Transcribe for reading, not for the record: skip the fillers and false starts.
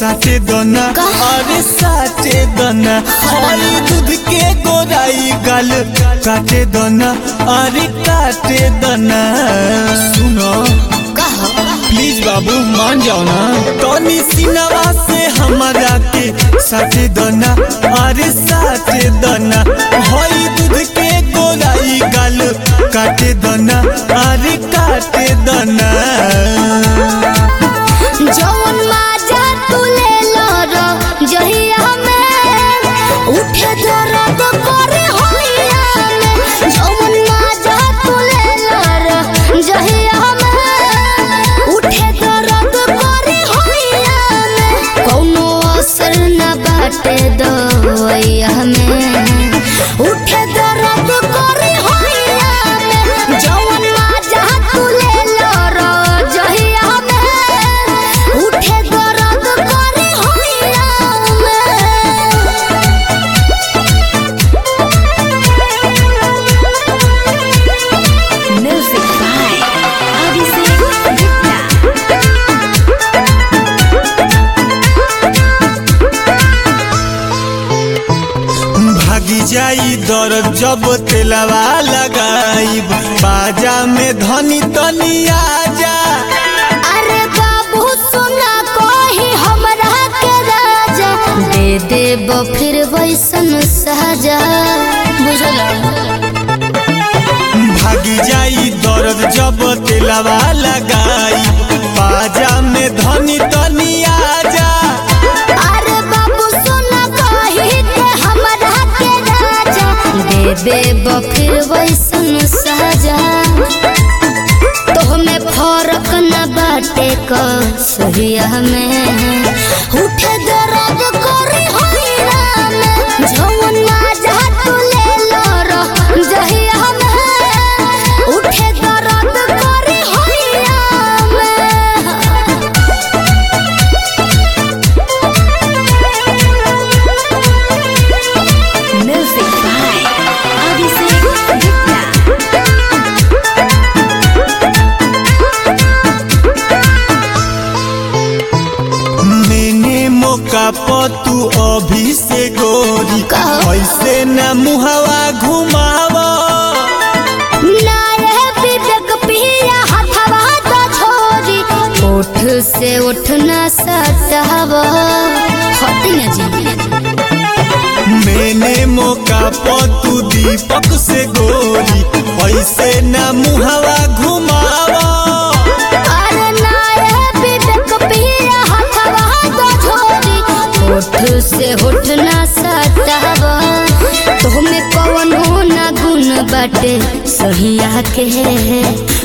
साथे दोना अरे साथे दोना हरी दूध के गोराई गाल काटे दोना अरे काटे दोना। सुनो प्लीज बाबू मान जाओ ना तोनी सिनवा से हमारा के साथे दोना अरे साथे दोना हरी दूध के गोराई गाल काटे दोना अरे काटे दोना। जौन माजा तू ले लो जहिया में उठे दर्द करे होइया में। जौन माजा तू ले लो जहिया में उठे दर्द करे होइया में। कौनो असर न बाटे दवाइया में उठे दर्द करे होइया में। जौन माजा तू ले लो जहिया भागी जाई दर्द जब तेलवा लगाईब बाजा में धनी तनी आजा। अरे बाबू सुना कोही हमरा के राजा दे देब फिर वैसन साजा बुझला। भागी जाई दर्द जब तेलवा लगाईब बाजा में धनी तनी आजा। अरे बाबू सुना कोही के हमरा के राजा दे देब फिर वैसन साजा। तोहमे फर्क न बाटे का सहिया में उठे दर्द करे होइया में। जौन माजा तू ले लो जहिया में उठे दर्द करे होइया में। Music by Abhishek Gupta. मैंने मौका पर तू अभी से गोरी ऐसे न मुहवा घुमावा। उठ से उठना सटावा हटी न जी। मैंने मौका पर तू दीपक से गोरी ऐसे न मुहवा घुमावा। अरे नाये बिदक पिया हथवा तो छोरी उठ से उठना सटावा। तुम्हें कौन हो ना गुण बाटे सहिया के